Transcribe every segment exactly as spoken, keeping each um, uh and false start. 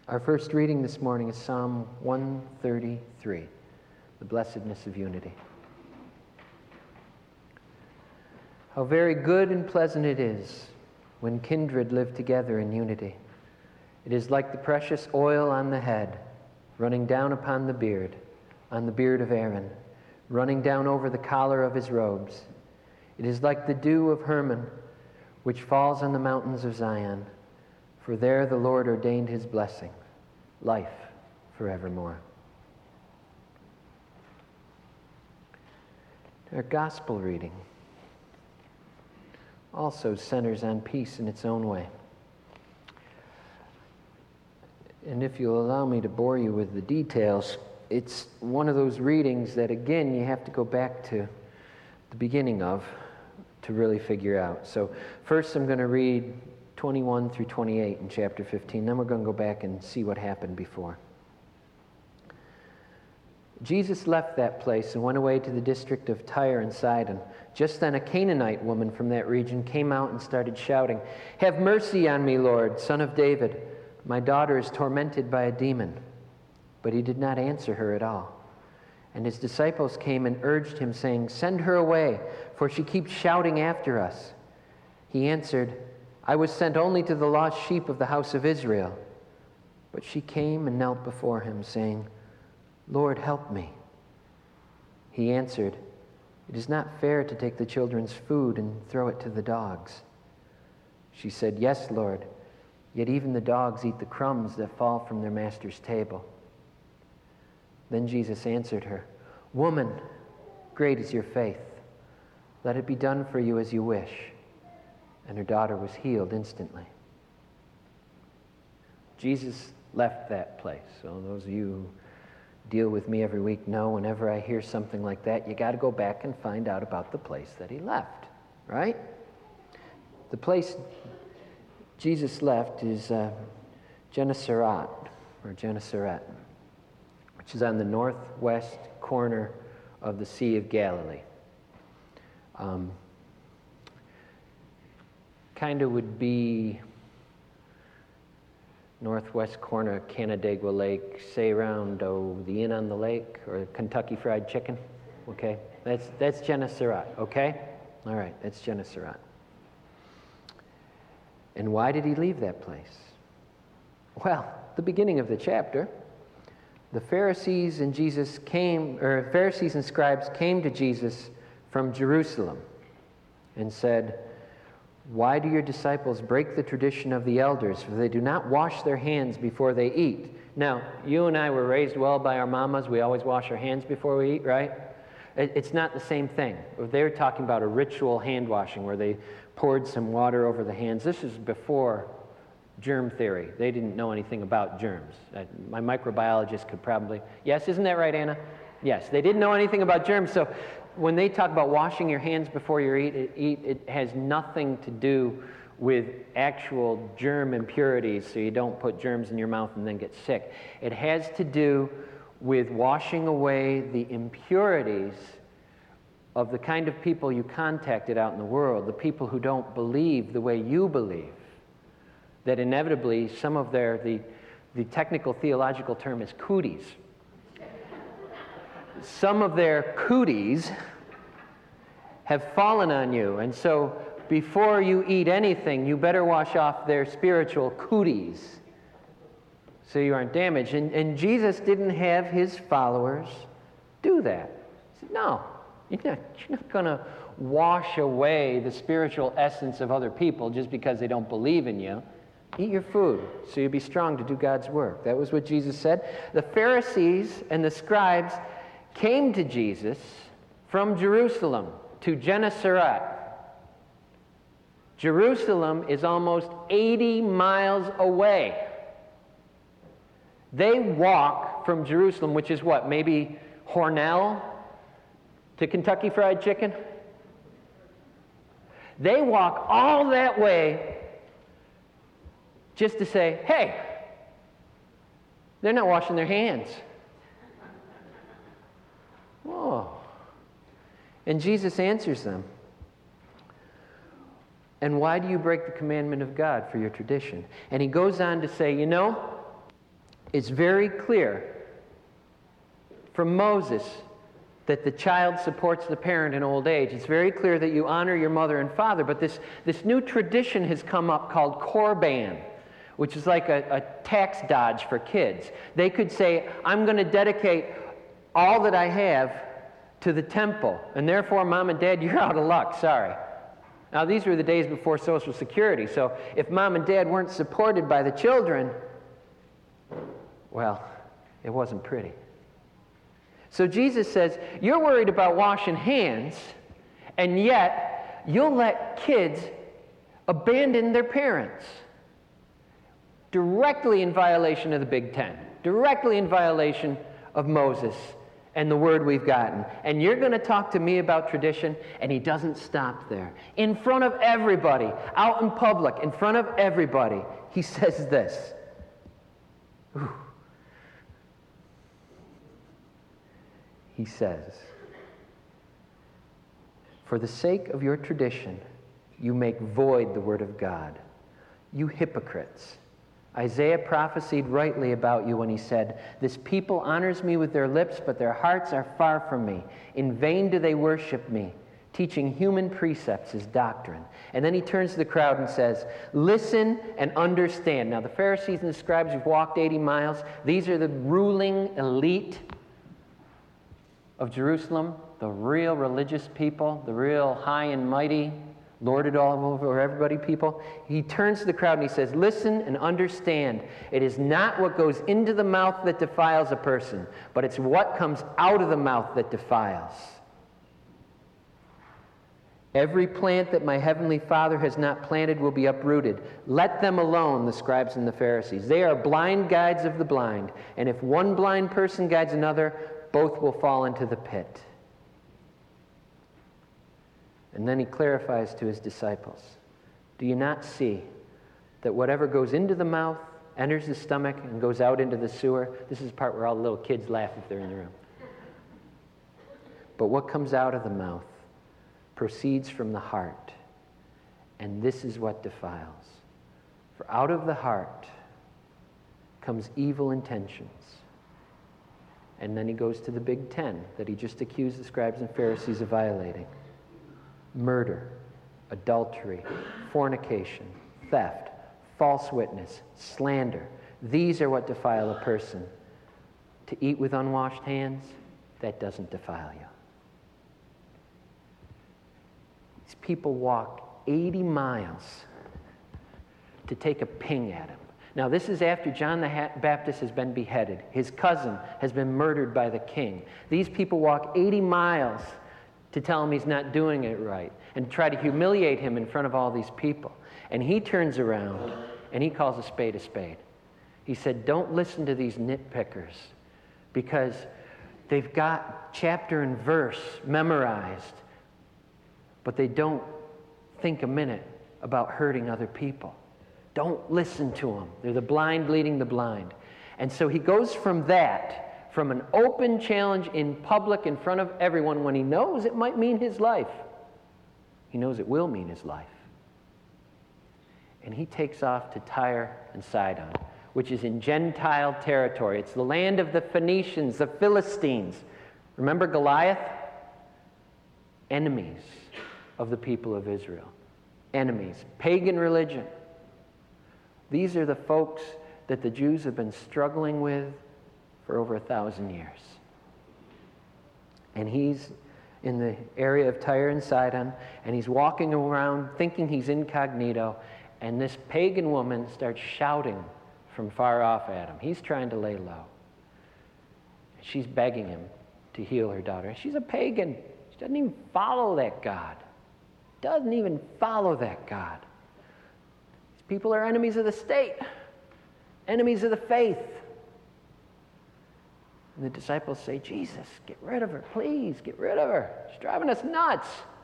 Our first reading this morning is Psalm one thirty-three, the blessedness of unity. How very good and pleasant it is when kindred live together in unity. It is like the precious oil on the head, running down upon the beard, on the beard of Aaron, running down over the collar of his robes. It is like the dew of Hermon, which falls on the mountains of Zion. For there the Lord ordained his blessing, life forevermore. Our gospel reading also centers on peace in its own way. And if you'll allow me to bore you with the details, it's one of those readings that, again, you have to go back to the beginning of to really figure out. So first I'm going to read twenty-one through twenty-eight in chapter fifteen. Then we're going to go back and see what happened before. Jesus left that place and went away to the district of Tyre and Sidon. Just then a Canaanite woman from that region came out and started shouting, "Have mercy on me, Lord, Son of David. My daughter is tormented by a demon." But he did not answer her at all. And his disciples came and urged him, saying, "Send her away, for she keeps shouting after us." He answered, "I was sent only to the lost sheep of the house of Israel." But she came and knelt before him, saying, "Lord, help me." He answered, "It is not fair to take the children's food and throw it to the dogs." She said, "Yes, Lord, yet even the dogs eat the crumbs that fall from their master's table." Then Jesus answered her, "Woman, great is your faith. Let it be done for you as you wish." And her daughter was healed instantly. Jesus left that place. So those of you who deal with me every week know whenever I hear something like that, you got to go back and find out about the place that he left, right? The place Jesus left is uh, Gennesaret, or Gennesaret, which is on the northwest corner of the Sea of Galilee. Um, kind of would be northwest corner of Canandaigua Lake, say around oh, the Inn on the Lake or Kentucky Fried Chicken. Okay, that's that's Gennesaret. Okay, all right, that's Gennesaret. And why did he leave that place? Well, the beginning of the chapter, the Pharisees and Jesus came, or Pharisees and scribes came to Jesus from Jerusalem and said, "Why do your disciples break the tradition of the elders, for they do not wash their hands before they eat?" Now, you and I were raised well by our mamas. We always wash our hands before we eat, right? It's not the same thing. They're talking about a ritual hand washing where they poured some water over the hands. This is before germ theory. They didn't know anything about germs. My microbiologist could probably... Yes, isn't that right, Anna? Yes, they didn't know anything about germs. So when they talk about washing your hands before you eat, it, eat, it has nothing to do with actual germ impurities, so you don't put germs in your mouth and then get sick. It has to do with washing away the impurities of the kind of people you contacted out in the world, the people who don't believe the way you believe, that inevitably some of their, the, the technical theological term is cooties. Some of their cooties have fallen on you, and so before you eat anything, you better wash off their spiritual cooties so you aren't damaged. And, and Jesus didn't have his followers do that. He said, no, you're not, you're not going to wash away the spiritual essence of other people just because they don't believe in you. Eat your food so you'll be strong to do God's work. That was what Jesus said. The Pharisees and the scribes came to Jesus from Jerusalem to Gennesaret. Jerusalem is almost eighty miles away. They walk from Jerusalem, which is what, maybe Hornell, to Kentucky Fried Chicken? They walk all that way just to say, hey, they're not washing their hands. Whoa. And Jesus answers them. And why do you break the commandment of God for your tradition? And he goes on to say, you know, it's very clear from Moses that the child supports the parent in old age. It's very clear that you honor your mother and father, but this, this new tradition has come up called Korban, which is like a, a tax dodge for kids. They could say, I'm going to dedicate all that I have to the temple, and therefore, Mom and Dad, you're out of luck, sorry. Now, these were the days before Social Security, so if Mom and Dad weren't supported by the children, well, it wasn't pretty. So Jesus says, you're worried about washing hands, and yet you'll let kids abandon their parents. Directly in violation of the Big Ten. Directly in violation of Moses and the word we've gotten. And you're going to talk to me about tradition, and he doesn't stop there. In front of everybody, out in public, in front of everybody, he says this. Ooh. He says, for the sake of your tradition, you make void the word of God. You hypocrites. Isaiah prophesied rightly about you when he said, this people honors me with their lips, but their hearts are far from me. In vain do they worship me, teaching human precepts as doctrine. And then he turns to the crowd and says, listen and understand. Now the Pharisees and the scribes who've walked eighty miles, these are the ruling elite of Jerusalem, the real religious people, the real high and mighty, lorded all over everybody people. He turns to the crowd and he says, listen and understand. It is not what goes into the mouth that defiles a person, but it's what comes out of the mouth that defiles. Every plant that my heavenly Father has not planted will be uprooted. Let them alone, the scribes and the Pharisees. They are blind guides of the blind, and if one blind person guides another, both will fall into the pit. And then he clarifies to his disciples, do you not see that whatever goes into the mouth enters the stomach and goes out into the sewer? This is the part where all the little kids laugh if they're in the room. But what comes out of the mouth proceeds from the heart, and this is what defiles. For out of the heart comes evil intentions. And then he goes to the Big Ten that he just accused the scribes and Pharisees of violating. Murder, adultery, fornication, theft, false witness, slander. These are what defile a person. To eat with unwashed hands, that doesn't defile you. These people walk eighty miles to take a ping at him. Now, this is after John the Baptist has been beheaded. His cousin has been murdered by the king. These people walk eighty miles to tell him he's not doing it right and try to humiliate him in front of all these people. And he turns around and he calls a spade a spade. He said, don't listen to these nitpickers because they've got chapter and verse memorized, but they don't think a minute about hurting other people. Don't listen to them. They're the blind leading the blind. And so he goes from that, from an open challenge in public in front of everyone when he knows it might mean his life. He knows it will mean his life. And he takes off to Tyre and Sidon, which is in Gentile territory. It's the land of the Phoenicians, the Philistines. Remember Goliath? Enemies of the people of Israel. Enemies. Pagan religion. These are the folks that the Jews have been struggling with for over a thousand years. And he's in the area of Tyre and Sidon, and he's walking around thinking he's incognito, and this pagan woman starts shouting from far off at him. He's trying to lay low. She's begging him to heal her daughter. She's a pagan. She doesn't even follow that God. Doesn't even follow that God. People are enemies of the state, enemies of the faith. And the disciples say, Jesus, get rid of her, please, get rid of her. She's driving us nuts.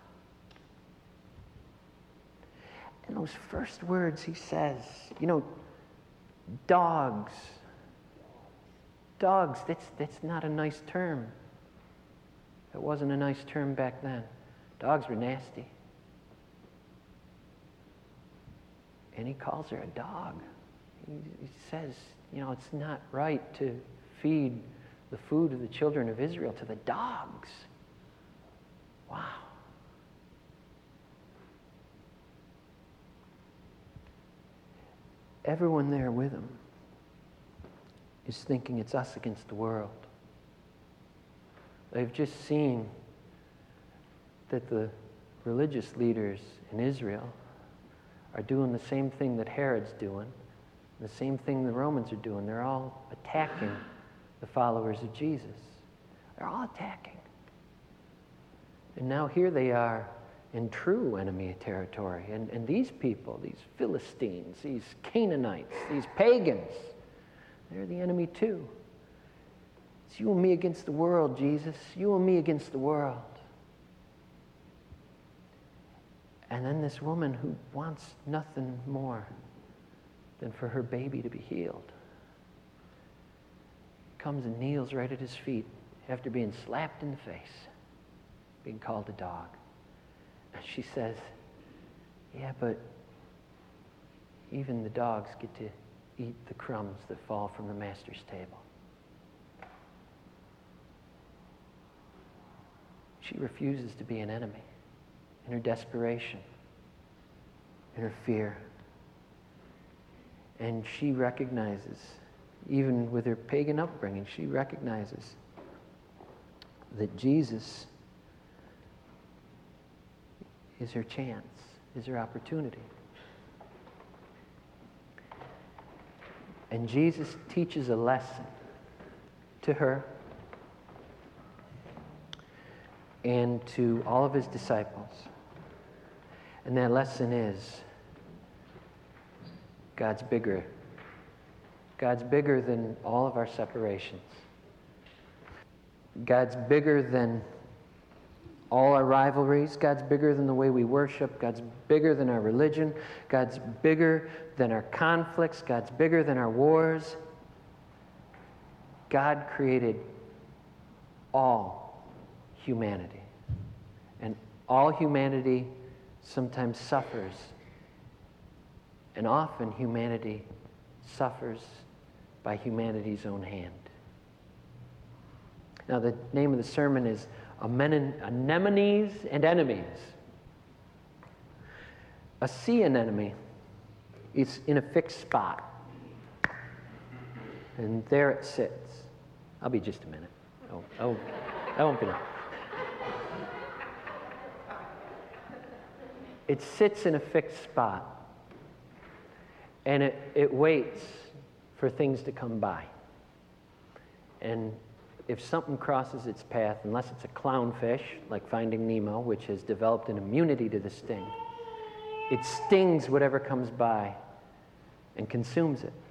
And those first words he says, you know, dogs. Dogs, that's, that's not a nice term. That wasn't a nice term back then. Dogs were nasty. And he calls her a dog. He, he says, you know, it's not right to feed the food of the children of Israel to the dogs. Wow. Everyone there with him is thinking it's us against the world. They've just seen that the religious leaders in Israel are doing the same thing that Herod's doing, the same thing the Romans are doing. They're all attacking the followers of Jesus. They're all attacking. And now here they are in true enemy territory. And, and these people, these Philistines, these Canaanites, these pagans, they're the enemy too. It's you and me against the world, Jesus. You and me against the world. And then this woman who wants nothing more than for her baby to be healed comes and kneels right at his feet after being slapped in the face, being called a dog. And she says, yeah, but even the dogs get to eat the crumbs that fall from the master's table. She refuses to be an enemy in her desperation, in her fear. And she recognizes, even with her pagan upbringing, she recognizes that Jesus is her chance, is her opportunity. And Jesus teaches a lesson to her and to all of his disciples. And that lesson is God's bigger. God's bigger than all of our separations. God's bigger than all our rivalries. God's bigger than the way we worship. God's bigger than our religion. God's bigger than our conflicts. God's bigger than our wars. God created all humanity. And all humanity sometimes suffers. And often humanity suffers by humanity's own hand. Now, the name of the sermon is Anemones and Enemies. A sea anemone is in a fixed spot. And there it sits. I'll be just a minute. Oh, oh, I won't be long. It sits in a fixed spot. And it, it waits for things to come by. And if something crosses its path, unless it's a clownfish, like Finding Nemo, which has developed an immunity to the sting, it stings whatever comes by and consumes it.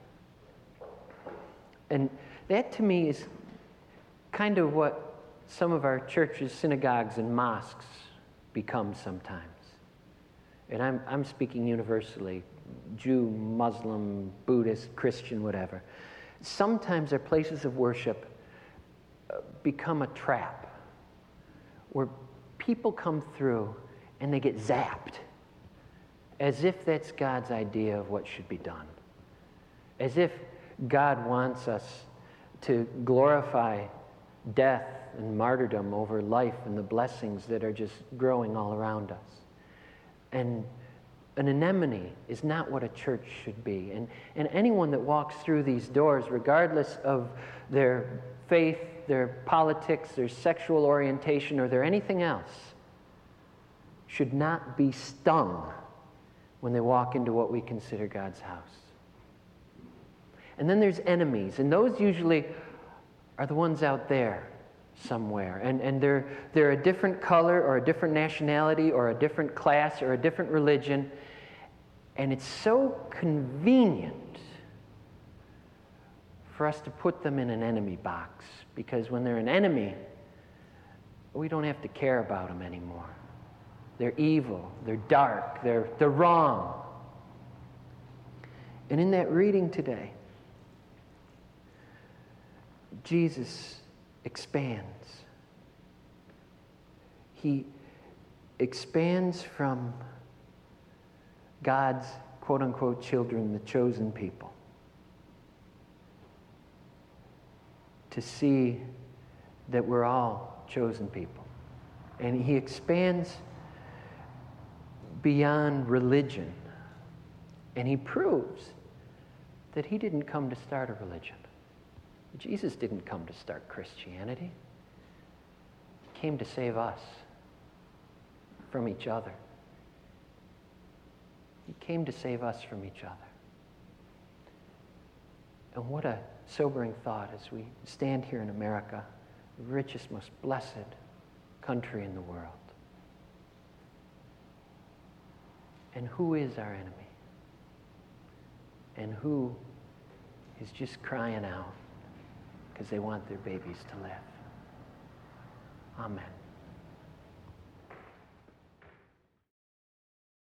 And that to me is kind of what some of our churches, synagogues, and mosques become sometimes. And I'm, I'm speaking universally, Jew, Muslim, Buddhist, Christian, whatever. Sometimes their places of worship become a trap where people come through and they get zapped as if that's God's idea of what should be done. As if God wants us to glorify death and martyrdom over life and the blessings that are just growing all around us. And an anemone is not what a church should be. And, and anyone that walks through these doors, regardless of their faith, their politics, their sexual orientation, or their anything else, should not be stung when they walk into what we consider God's house. And then there's enemies, and those usually are the ones out there somewhere. And, and they're, they're a different color or a different nationality or a different class or a different religion. And it's so convenient for us to put them in an enemy box, because when they're an enemy, we don't have to care about them anymore. They're evil, they're dark, they're, they're wrong. And in that reading today, Jesus expands. He expands from God's quote-unquote children, the chosen people, to see that we're all chosen people. And he expands beyond religion. And he proves that he didn't come to start a religion. Jesus didn't come to start Christianity. He came to save us from each other. He came to save us from each other. And what a sobering thought as we stand here in America, the richest, most blessed country in the world. And who is our enemy? And who is just crying out because they want their babies to live? Amen.